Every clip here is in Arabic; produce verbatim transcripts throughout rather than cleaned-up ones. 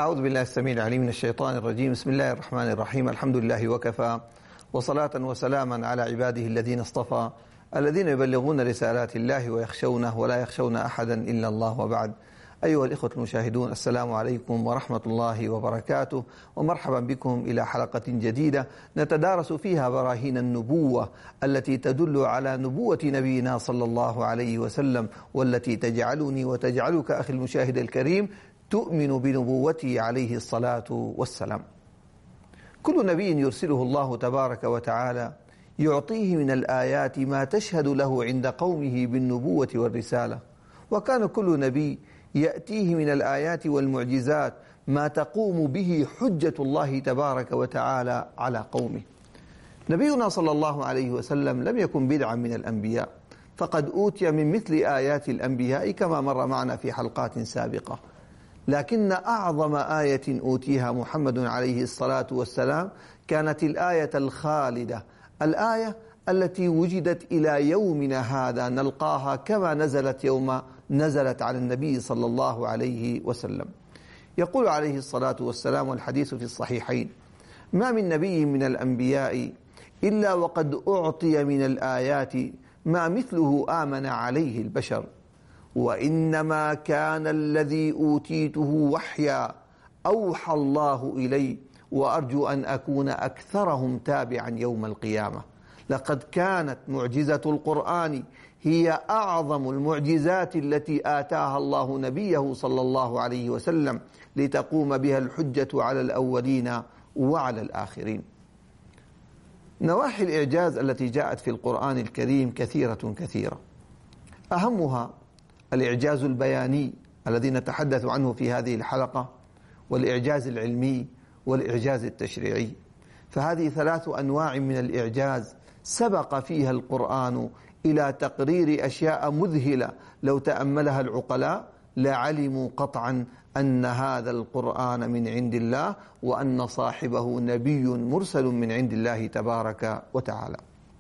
أعوذ بالله السميع العليم من الشيطان الرجيم. بسم الله الرحمن الرحيم. الحمد لله وكفى، وصلاة وسلاما على عباده الذين اصطفى، الذين يبلغون رسالات الله ويخشونه ولا يخشون أحدا إلا الله، وبعد. أيها الإخوة المشاهدون، السلام عليكم ورحمة الله وبركاته، ومرحبا بكم إلى حلقة جديدة نتدارس فيها براهين النبوة التي تدل على نبوة نبينا صلى الله عليه وسلم، والتي تجعلني وتجعلك أخي المشاهد الكريم تؤمن بنبوته عليه الصلاة والسلام. كل نبي يرسله الله تبارك وتعالى يعطيه من الآيات ما تشهد له عند قومه بالنبوة والرسالة، وكان كل نبي يأتيه من الآيات والمعجزات ما تقوم به حجة الله تبارك وتعالى على قومه. نبينا صلى الله عليه وسلم لم يكن بدعا من الأنبياء، فقد أوتي من مثل آيات الأنبياء كما مر معنا في حلقات سابقة، لكن أعظم آية أوتيها محمد عليه الصلاة والسلام كانت الآية الخالدة، الآية التي وجدت إلى يومنا هذا نلقاها كما نزلت يوم نزلت على النبي صلى الله عليه وسلم. يقول عليه الصلاة والسلام، والحديث في الصحيحين: ما من نبي من الأنبياء إلا وقد أعطي من الآيات ما مثله آمن عليه البشر، وإنما كان الذي أوتيته وحيا أوحى الله إلي، وأرجو أن أكون أكثرهم تابعا يوم القيامة. لقد كانت معجزة القرآن هي أعظم المعجزات التي آتاها الله نبيه صلى الله عليه وسلم لتقوم بها الحجة على الأولين وعلى الآخرين. نواحي الإعجاز التي جاءت في القرآن الكريم كثيرة كثيرة، أهمها الإعجاز البياني الذي نتحدث عنه في هذه الحلقة، والإعجاز العلمي، والإعجاز التشريعي. فهذه ثلاث أنواع من الإعجاز سبق فيها القرآن إلى تقرير أشياء مذهلة لو تأملها العقلاء لعلموا قطعا أن هذا القرآن من عند الله، وأن صاحبه نبي مرسل من عند الله تبارك وتعالى.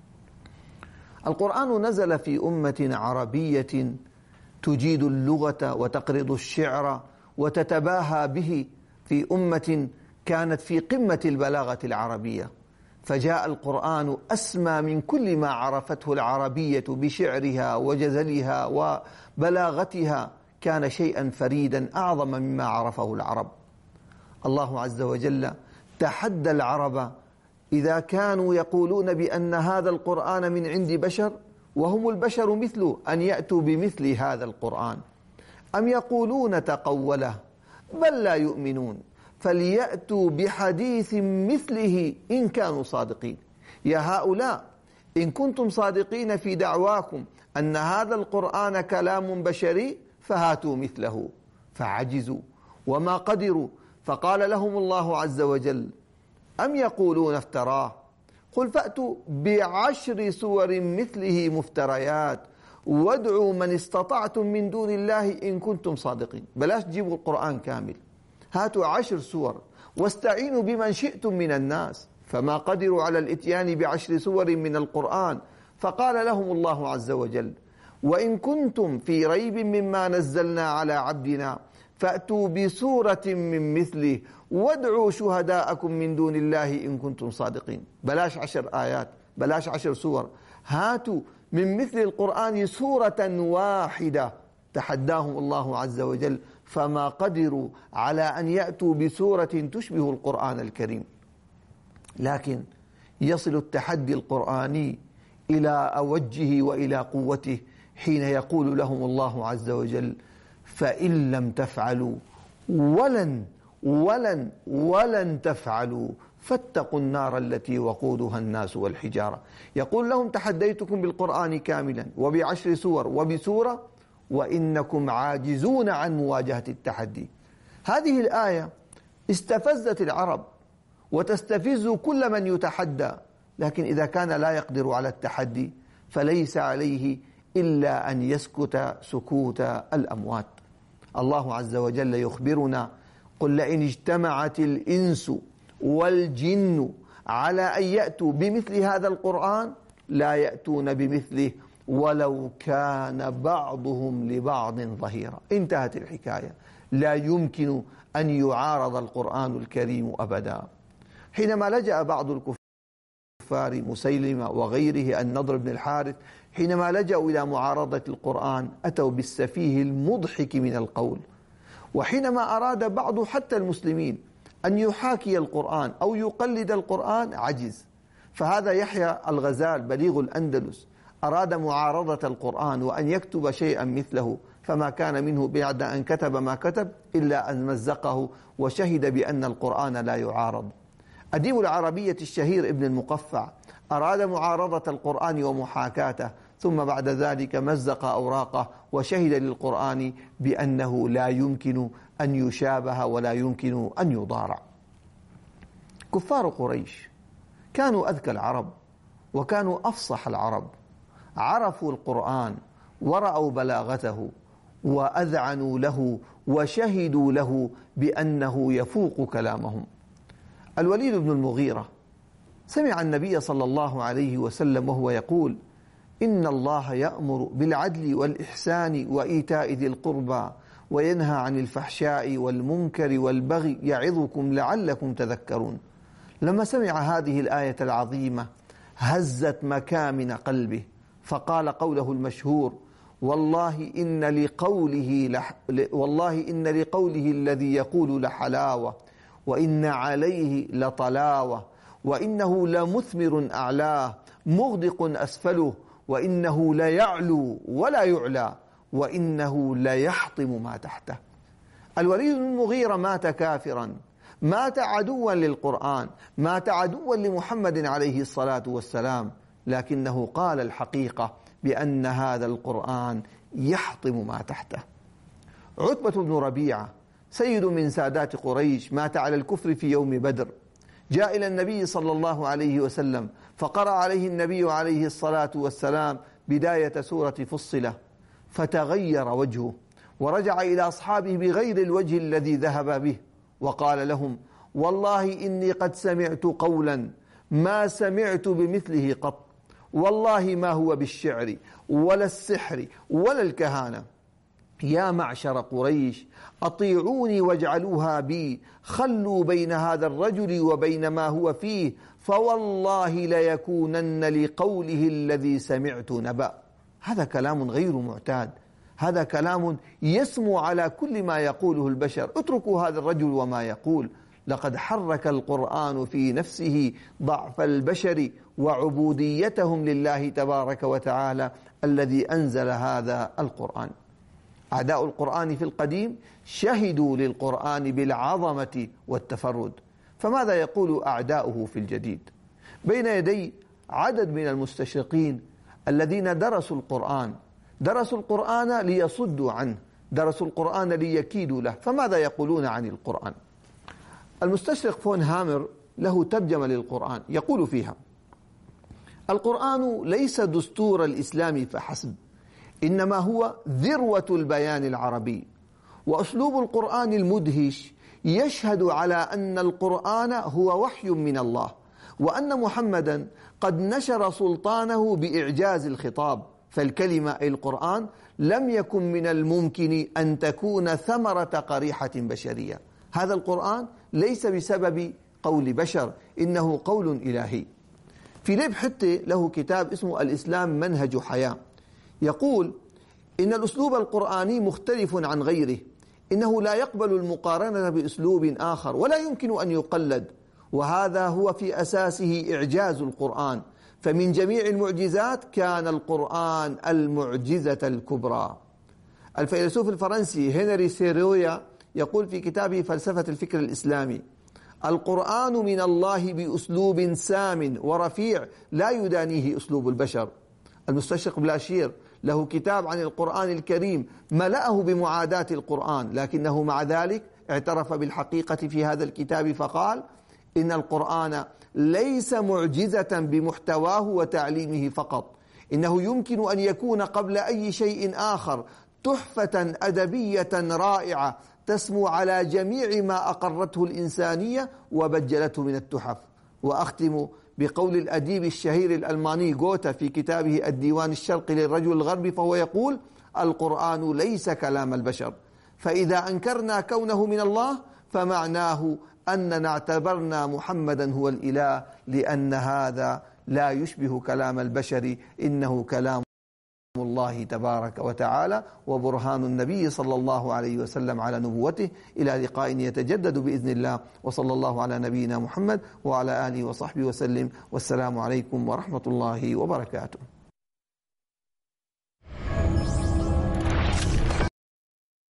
القرآن نزل في أمة عربية تجيد اللغة وتقرض الشعر وتتباهى به، في أمة كانت في قمة البلاغة العربية، فجاء القرآن أسمى من كل ما عرفته العربية بشعرها وجزلها وبلاغتها، كان شيئا فريدا أعظم مما عرفه العرب. الله عز وجل تحدى العرب إذا كانوا يقولون بأن هذا القرآن من عند بشر وهم البشر مثله، أن يأتوا بمثل هذا القرآن، أم يقولون تقوله، بل لا يؤمنون، فليأتوا بحديث مثله إن كانوا صادقين. يا هؤلاء، إن كنتم صادقين في دعواكم أن هذا القرآن كلام بشري فهاتوا مثله، فعجزوا وما قدروا، فقال لهم الله عز وجل: أم يقولون افتراه، قل فأتوا بعشر سور مثله مفتريات وادعوا من استطعتم من دون الله إن كنتم صادقين. بلاش تجيبوا القرآن كامل، هاتوا عشر سور واستعينوا بمن شئتم من الناس، فما قدروا على الاتيان بعشر سور من القرآن. فقال لهم الله عز وجل: وإن كنتم في ريب مما نزلنا على عبدنا فأتوا بسورة من مثله وادعوا شهداءكم من دون الله إن كنتم صادقين. بلاش عشر آيات، بلاش عشر سور، هاتوا من مثل القرآن سورة واحدة. تحداهم الله عز وجل، فما قدروا على أن يأتوا بسورة تشبه القرآن الكريم. لكن يصل التحدي القرآني إلى أوجه وإلى قوته حين يقول لهم الله عز وجل: فإن لم تفعلوا ولن ولن ولن تفعلوا فاتقوا النار التي وقودها الناس والحجارة. يقول لهم: تحديتكم بالقرآن كاملا وبعشر سور وبسورة، وإنكم عاجزون عن مواجهة التحدي. هذه الآية استفزت العرب وتستفز كل من يتحدى، لكن إذا كان لا يقدر على التحدي فليس عليه إلا أن يسكت سكوت الأموات. الله عز وجل يخبرنا: قل لئن اجتمعت الإنس والجن على أن يأتوا بمثل هذا القرآن لا يأتون بمثله ولو كان بعضهم لبعض ظهيرا. انتهت الحكاية. لا يمكن أن يعارض القرآن الكريم أبدا. حينما لجأ بعض الكفار مسيلمة وغيره النضر بن الحارث، حينما لجأوا إلى معارضة القرآن أتوا بالسفيه المضحك من القول. وحينما أراد بعض حتى المسلمين أن يحاكي القرآن أو يقلد القرآن عجز. فهذا يحيى الغزال بليغ الأندلس أراد معارضة القرآن وأن يكتب شيئا مثله، فما كان منه بعد أن كتب ما كتب إلا أن مزقه وشهد بأن القرآن لا يعارض. أديب العربية الشهير ابن المقفع أراد معارضة القرآن ومحاكاته، ثم بعد ذلك مزق أوراقه وشهد للقرآن بأنه لا يمكن أن يشابه ولا يمكن أن يضارع. كفار قريش كانوا أذكى العرب وكانوا أفصح العرب، عرفوا القرآن ورأوا بلاغته وأذعنوا له وشهدوا له بأنه يفوق كلامهم. الوليد بن المغيرة سمع النبي صلى الله عليه وسلم وهو يقول: إن الله يأمر بالعدل والإحسان وإيتاء ذي القربى وينهى عن الفحشاء والمنكر والبغي يعظكم لعلكم تذكرون. لما سمع هذه الآية العظيمة هزت مكامن قلبه، فقال قوله المشهور: والله إن لقوله لح... والله إن لقوله الذي يقول لحلاوة، وإن عليه لطلاوة، وإنه لمثمر أعلاه مغدق أسفله، وإنه ليعلو ولا يعلى، وإنه ليحطم ما تحته. الوليد بن المغيرة مات كافرا، مات عدوا للقرآن، مات عدوا لمحمد عليه الصلاة والسلام، لكنه قال الحقيقة بأن هذا القرآن يحطم ما تحته. عتبة بن ربيعة سيد من سادات قريش مات على الكفر في يوم بدر، جاء إلى النبي صلى الله عليه وسلم فقرأ عليه النبي عليه الصلاة والسلام بداية سورة فصلة، فتغير وجهه ورجع إلى أصحابه بغير الوجه الذي ذهب به، وقال لهم: والله إني قد سمعت قولا ما سمعت بمثله قط، والله ما هو بالشعر ولا السحر ولا الكهانة. يا معشر قريش أطيعوني واجعلوها بي، خلوا بين هذا الرجل وبين ما هو فيه، فوالله ليكونن لقوله الذي سمعت نبأ. هذا كلام غير معتاد، هذا كلام يسمو على كل ما يقوله البشر. اتركوا هذا الرجل وما يقول. لقد حرك القرآن في نفسه ضعف البشر وعبوديتهم لله تبارك وتعالى الذي أنزل هذا القرآن. أعداء القرآن في القديم شهدوا للقرآن بالعظمة والتفرد، فماذا يقول أعداؤه في الجديد؟ بين يدي عدد من المستشرقين الذين درسوا القرآن، درسوا القرآن ليصدوا عنه، درسوا القرآن ليكيدوا له. فماذا يقولون عن القرآن؟ المستشرق فون هامر له ترجمة للقرآن يقول فيها: القرآن ليس دستور الإسلام فحسب، إنما هو ذروة البيان العربي، وأسلوب القرآن المدهش يشهد على أن القرآن هو وحي من الله، وأن محمدا قد نشر سلطانه بإعجاز الخطاب، فالكلمة أي القرآن لم يكن من الممكن أن تكون ثمرة قريحة بشرية. هذا القرآن ليس بسبب قول بشر، إنه قول إلهي. فيليب حتى له كتاب اسمه الإسلام منهج حياة، يقول إن الأسلوب القرآني مختلف عن غيره، إنه لا يقبل المقارنة بأسلوب آخر ولا يمكن أن يقلد، وهذا هو في أساسه إعجاز القرآن. فمن جميع المعجزات كان القرآن المعجزة الكبرى. الفيلسوف الفرنسي هنري سيرويا يقول في كتابه فلسفة الفكر الإسلامي: القرآن من الله بأسلوب سام ورفيع لا يدانيه أسلوب البشر. المستشرق بلاشير له كتاب عن القرآن الكريم ملأه بمعاداة القرآن، لكنه مع ذلك اعترف بالحقيقة في هذا الكتاب فقال: إن القرآن ليس معجزة بمحتواه وتعليمه فقط، إنه يمكن أن يكون قبل أي شيء آخر تحفة أدبية رائعة تسمو على جميع ما أقرته الإنسانية وبجلته من التحف. وأختم بقول الأديب الشهير الألماني غوتا في كتابه الديوان الشرقي للرجل الغربي، فهو يقول: القرآن ليس كلام البشر، فإذا أنكرنا كونه من الله فمعناه أننا اعتبرنا محمدا هو الإله، لأن هذا لا يشبه كلام البشر، إنه كلام الله تبارك وتعالى وبرهان النبي صلى الله عليه وسلم على نبوته. إلى لقاء يتجدد بإذن الله، وصلى الله على نبينا محمد وعلى آله وصحبه وسلم، والسلام عليكم ورحمة الله وبركاته.